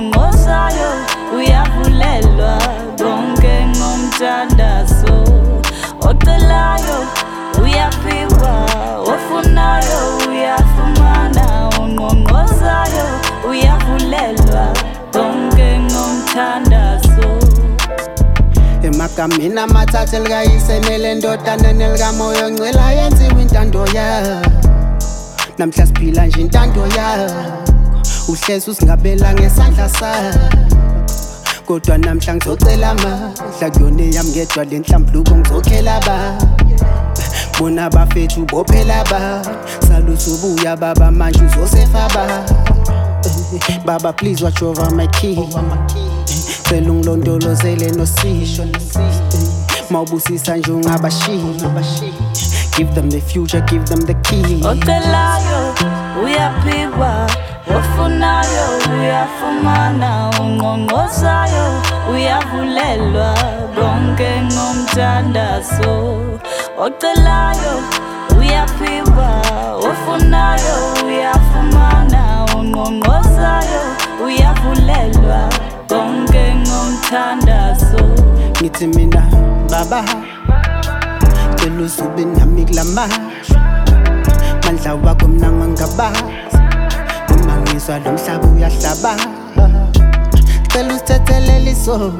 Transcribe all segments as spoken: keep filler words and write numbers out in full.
ongqongqozayo uyavulelwa konke ngomthandazo ocelayo uyaphiwa ofunayo uyafumana ongqongqozayo uyavulelwa konke ngomthandazo emagameni amathathu elikayise nelendodana nelikamoya ongcwele yenziwe intando yakho namhla siphila nje intando yakho uhlezi usingabela ngesandla sakho kodwa namhla ngizocela amandla kuyona yami ngedwa le nhlambuluko ngizokhela ba bona bafethu bophela ba saluthi ubuya baba manje uzosefa ba baba please watch over my key cela ungilondolozele nosisho mawubusisa nje ungabashiyi give them the future give them the key ocelayo uyaphiwa ofunayo uyafumana ongqongqozayo uyavulelwa konke ngomthandazo ocelayo uyaphiwa ofunayo uyafumana ongqongqozayo uyavulelwa konke ngomthandazo ngithi mina baba cela uzube nami kulamashwa mandla wakho mina ngangabazi uma ngizwa lo mhlaba uyahlaba cela usithethelele isono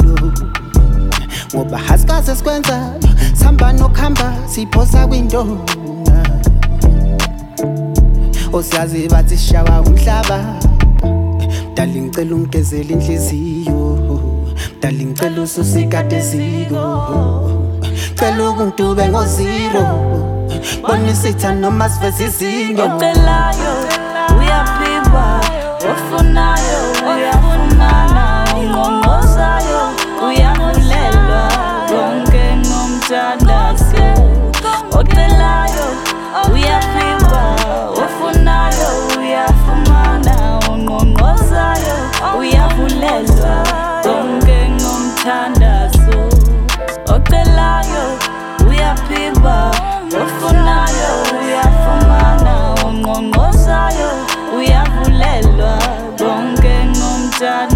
ngoba hasikaze sikwenza sihamba nokuhamba siphosa kwindona osiyazi bathi sishawa umhlaba mdali ngicela ungigezele inhliziyo mdali ngicela ususikade eziko cela ukungidube ngoziro bona isitha noma siveze izinyo ocelayo uyaphiwa ofunayo uyafumana ongqongqozayo uyavulelwa konke ngomthandazo ocelayo uyaphiwa ofunayo uyafumana ongqongqozayo uyavulelwa konke ngomthandazo ocelayo uyaphiwa ofunayo uyafumana ongqongqozayo uyavulelwa konke ngomthandazo